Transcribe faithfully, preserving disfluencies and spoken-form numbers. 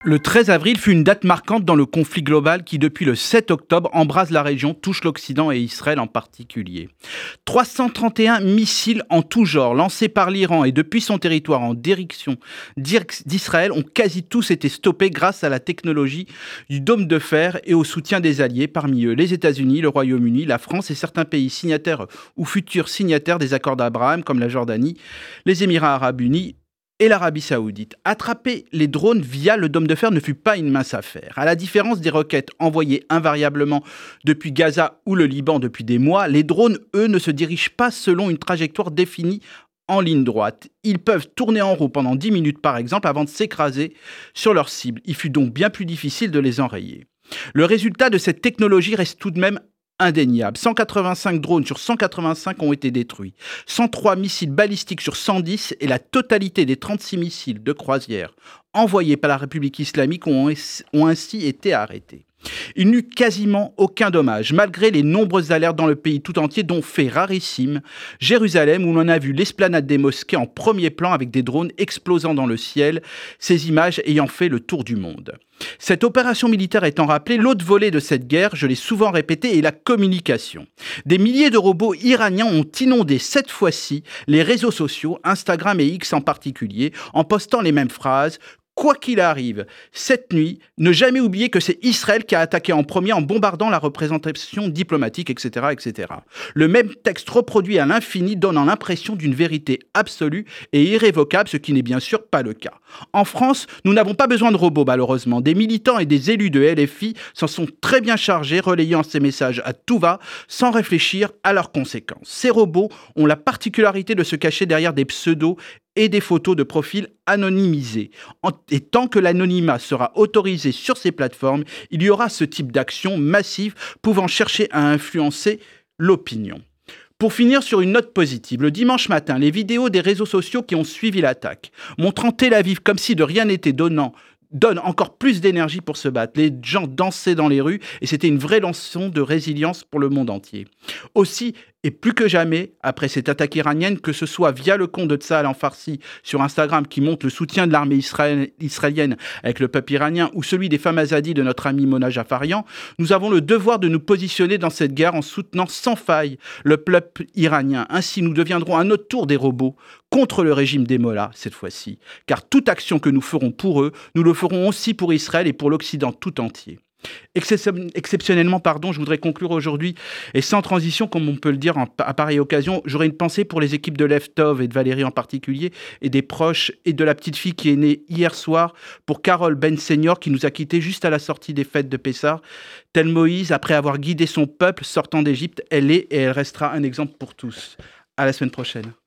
Le treize avril fut une date marquante dans le conflit global qui, depuis le sept octobre, embrase la région, touche l'Occident et Israël en particulier. trois cent trente et un missiles en tout genre lancés par l'Iran et depuis son territoire en direction d'Israël ont quasi tous été stoppés grâce à la technologie du dôme de fer et au soutien des alliés, parmi eux les États-Unis, le Royaume-Uni, la France et certains pays signataires ou futurs signataires des accords d'Abraham comme la Jordanie, les Émirats arabes unis et l'Arabie saoudite. Attraper les drones via le dôme de fer ne fut pas une mince affaire. À la différence des roquettes envoyées invariablement depuis Gaza ou le Liban depuis des mois, les drones, eux, ne se dirigent pas selon une trajectoire définie en ligne droite. Ils peuvent tourner en rond pendant dix minutes par exemple avant de s'écraser sur leur cible. Il fut donc bien plus difficile de les enrayer. Le résultat de cette technologie reste tout de même indéniable. cent quatre-vingt-cinq drones sur cent quatre-vingt-cinq ont été détruits. cent trois missiles balistiques sur cent dix et la totalité des trente-six missiles de croisière envoyés par la République islamique ont, ont ainsi été arrêtés. Il n'y eut quasiment aucun dommage, malgré les nombreuses alertes dans le pays tout entier, dont fait rarissime Jérusalem, où l'on a vu l'esplanade des mosquées en premier plan avec des drones explosant dans le ciel, ces images ayant fait le tour du monde. Cette opération militaire étant rappelée, l'autre volet de cette guerre, je l'ai souvent répété, est la communication. Des milliers de robots iraniens ont inondé cette fois-ci les réseaux sociaux, Instagram et X en particulier, en postant les mêmes phrases. Quoi qu'il arrive, cette nuit, ne jamais oublier que c'est Israël qui a attaqué en premier en bombardant la représentation diplomatique, et cetera, et cetera. Le même texte reproduit à l'infini donnant l'impression d'une vérité absolue et irrévocable, ce qui n'est bien sûr pas le cas. En France, nous n'avons pas besoin de robots, malheureusement. Des militants et des élus de L F I s'en sont très bien chargés, relayant ces messages à tout va, sans réfléchir à leurs conséquences. Ces robots ont la particularité de se cacher derrière des pseudos et des photos de profils anonymisés. Et tant que l'anonymat sera autorisé sur ces plateformes, il y aura ce type d'action massive pouvant chercher à influencer l'opinion. Pour finir sur une note positive, le dimanche matin, les vidéos des réseaux sociaux qui ont suivi l'attaque, montrant Tel Aviv comme si de rien n'était donnant, donne encore plus d'énergie pour se battre. Les gens dansaient dans les rues et c'était une vraie leçon de résilience pour le monde entier. Aussi, et plus que jamais, après cette attaque iranienne, que ce soit via le compte de Tsahal en farsi sur Instagram qui montre le soutien de l'armée israél- israélienne avec le peuple iranien ou celui des femmes azadis de notre ami Mona Jafarian, nous avons le devoir de nous positionner dans cette guerre en soutenant sans faille le peuple iranien. Ainsi, nous deviendrons à notre tour des robots contre le régime des mollahs cette fois-ci. Car toute action que nous ferons pour eux, nous le ferons aussi pour Israël et pour l'Occident tout entier. Exceptionnellement, pardon, je voudrais conclure aujourd'hui, et sans transition, comme on peut le dire en, à pareille occasion, j'aurais une pensée pour les équipes de Leftov et de Valérie en particulier, et des proches, et de la petite fille qui est née hier soir, pour Carole Ben Senior, qui nous a quittés juste à la sortie des fêtes de Pessah. Tel Moïse, après avoir guidé son peuple sortant d'Égypte, elle est et elle restera un exemple pour tous. À la semaine prochaine.